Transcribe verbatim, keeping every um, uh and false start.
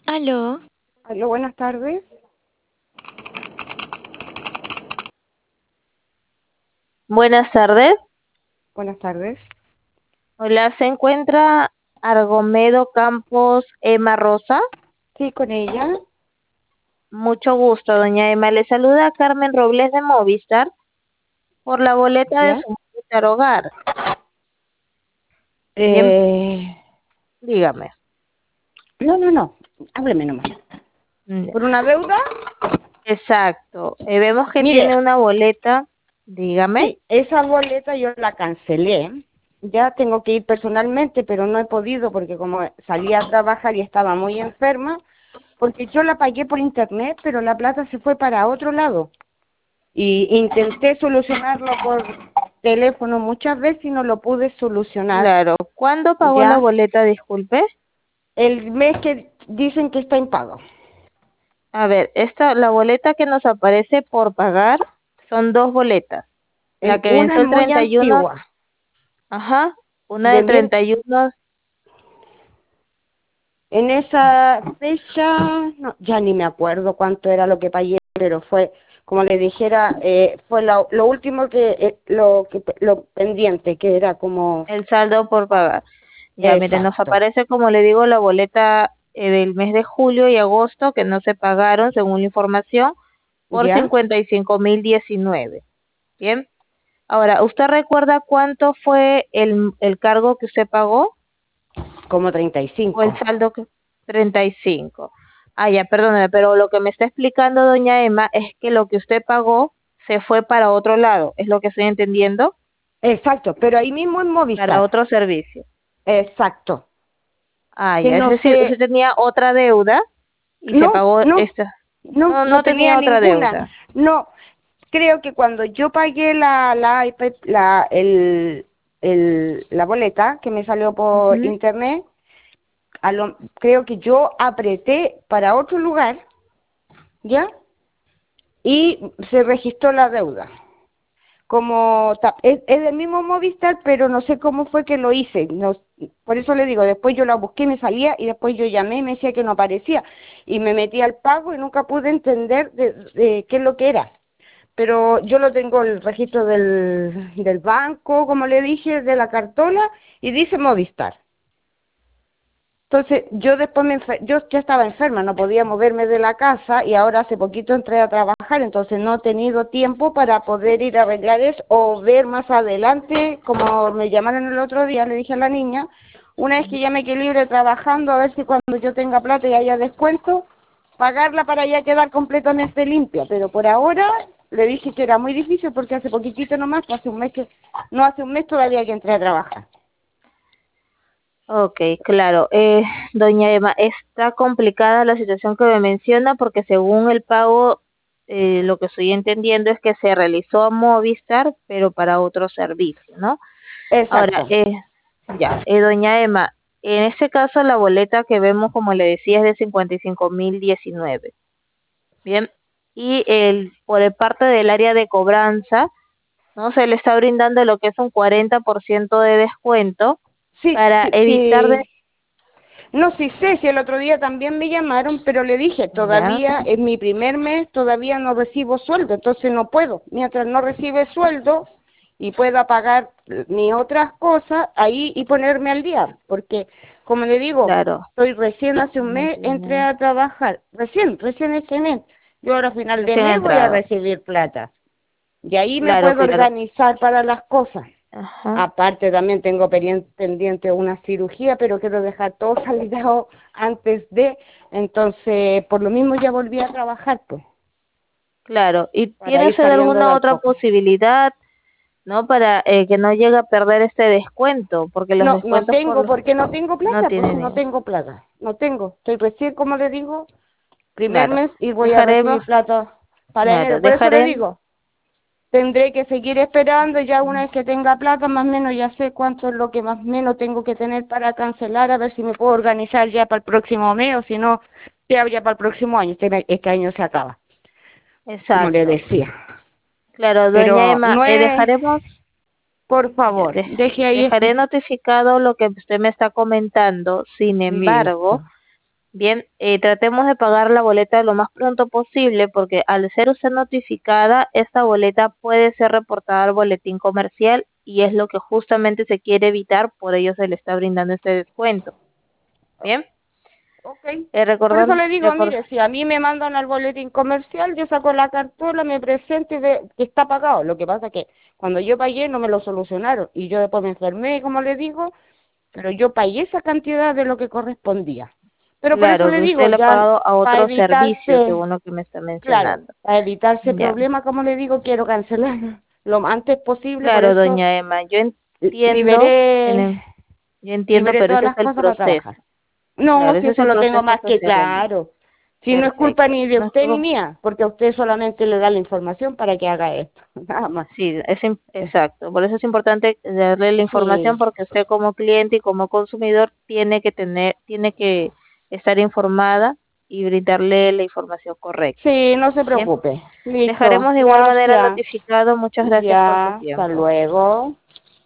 Aló, Aló, buenas tardes. Buenas tardes. Buenas tardes. Hola, ¿se encuentra Argomedo Campos Emma Rosa? Sí, con ella. Mucho gusto, doña Emma. Le saluda Carmen Robles de Movistar por la boleta de ¿Ya? su Movistar Hogar. Bien, Eh, dígame. no, no, no. Hábleme nomás. Mm, ¿Por una deuda? Exacto. Eh, vemos que Mire, tiene una boleta. Dígame. sí, esa boleta yo la cancelé. Ya tengo que ir personalmente, pero no he podido porque como salí a trabajar y estaba muy enferma, porque yo la pagué por internet, pero la plata se fue para otro lado. Y intenté solucionarlo por teléfono muchas veces y no lo pude solucionar. Claro. ¿Cuándo pagó la Ya boleta? Disculpe. el mes que dicen que está impago. A ver, esta, la boleta que nos aparece por pagar son dos boletas. La El- que una venció es el muy treinta y uno. antigua, Ajá. Una de del mil, treinta y uno. en esa fecha, no, ya ni me acuerdo cuánto era lo que pagué, pero fue, como le dijera, eh, fue lo, lo último que, eh, lo que, lo pendiente, que era como, El saldo por pagar. Ya, mire, nos exacto, aparece, como le digo, la boleta eh, del mes de julio y agosto que no se pagaron, según la información, por ¿ya? cincuenta y cinco mil diecinueve. Bien. Ahora, ¿usted recuerda cuánto fue el, el cargo que usted pagó Como treinta y o el cinco. saldo que treinta y cinco? Ah, ya, perdóneme, pero lo que me está explicando doña Emma es que lo que usted pagó se fue para otro lado, es lo que estoy entendiendo, Exacto, pero ahí mismo en para Movistar, otro servicio. exacto, Ah, que ya, es no decir, usted sé, tenía otra deuda y se no, pagó no, esta. no, No, no no tenía tenía otra ninguna, deuda. no, creo que cuando yo pagué la la iPad, la el, el la boleta que me salió por Ujú. internet, a lo- creo que yo apreté para otro lugar, ¿ya? Y se registró la deuda. Como ta- es, es del mismo Movistar, pero no sé cómo fue que lo hice. No, por eso le digo, después yo la busqué, me salía y después yo llamé y me decía que no aparecía. Y me metí al pago y nunca pude entender de, de qué es lo que era. Pero yo lo tengo el registro del, del banco, como le dije, de la cartola, y dice Movistar. Entonces, yo después me enfer- yo ya estaba enferma, no podía moverme de la casa y ahora hace poquito entré a trabajar, entonces no he tenido tiempo para poder ir a arreglar eso o ver más adelante, como me llamaron el otro día, le dije a la niña, una vez que ya me quede libre trabajando, a ver si cuando yo tenga plata y haya descuento, pagarla para ya quedar completamente limpia, pero por ahora le dije que era muy difícil porque hace poquitito nomás, hace un mes que, no hace un mes todavía que entré a trabajar. Ok, claro. Eh, doña Emma, está complicada la situación que me menciona porque según el pago, eh, lo que estoy entendiendo es que se realizó a Movistar, pero para otro servicio, ¿no? Ahora, Exacto. eh, ya, eh, doña Emma, en este caso la boleta que vemos, como le decía, es de cincuenta y cinco mil diecinueve. Bien, y el, por el parte del área de cobranza, ¿no? Se le está brindando lo que es un cuarenta por ciento de descuento Sí, para sí, evitar de... sí. No, sí sé, si el otro día también me llamaron, pero le dije, Ya, todavía es mi primer mes, todavía no recibo sueldo, entonces no puedo. Mientras no recibe sueldo y pueda pagar mis otras cosas, ahí y ponerme al día, porque como le digo, claro, estoy recién hace un no mes, entré tiene a trabajar, recién, recién este mes. Yo ahora a final de recién mes voy a entrado. recibir plata. Y ahí me Claro, puedo claro. organizar para las cosas. Ajá, Aparte también tengo perien- pendiente una cirugía, pero quiero dejar todo saldado antes de, entonces por lo mismo ya volví a trabajar, pues, claro. ¿Y para tiene ir usted saliendo de alguna a otra poco. posibilidad, no, para eh, que no llegue a perder este descuento? Porque los No, no descuentos tengo, por porque no tengo no plata, pues si no tienen. tengo plata, no tengo. Estoy recién, como le digo, primer Claro. mes y voy a Dejaremos, recibir plata para claro, enero. Por eso le dejaré, digo, tendré que seguir esperando, ya una vez que tenga plata, más o menos ya sé cuánto es lo que más o menos tengo que tener para cancelar, a ver si me puedo organizar ya para el próximo mes, o si no, ya, ya para el próximo año, este, me- este año se acaba, como le exacto. decía. Claro, doña Pero Emma, no eh, es, dejaremos, por ya, favor, de- deje ahí, dejaré notificado lo que usted me está comentando. Sin embargo, listo. Bien, eh, tratemos de pagar la boleta lo más pronto posible porque al ser usted notificada, esta boleta puede ser reportada al boletín comercial y es lo que justamente se quiere evitar, por ello se le está brindando este descuento. Bien, Ok. eh, Por eso recordar, le digo, recor- mire, si a mí me mandan al boletín comercial, yo saco la cartola, me presento y ve que está pagado. Lo que pasa es que cuando yo pagué no me lo solucionaron y yo después me enfermé, como le digo, pero yo pagué esa cantidad de lo que correspondía. Pero por eso claro, le que digo, usted le ha ya pagado a para otro servicio, evitarse, según lo que me está claro, mencionando. para evitarse Ya, problema, como le digo, quiero cancelar lo antes posible, por claro, eso doña Emma, yo li- entiendo, en liberé, el- yo entiendo, liberé pero todas ese es las el cosas para proceso. trabajar. No, Claro, si ese es eso el lo tengo proceso más que que se realiza. claro. Si no es culpa Perfecto. ni de usted ni Nosotros mía, porque a usted solamente le da la información para que haga esto, nada más. Sí, es im- Eh, exacto. Por eso es importante darle la información Sí, porque usted como cliente y como consumidor tiene que tener, tiene que estar informada y brindarle la información correcta. sí, no se Bien, preocupe. Listo, dejaremos de igual manera gracias. notificado. Muchas gracias por su Ya, hasta tiempo. luego.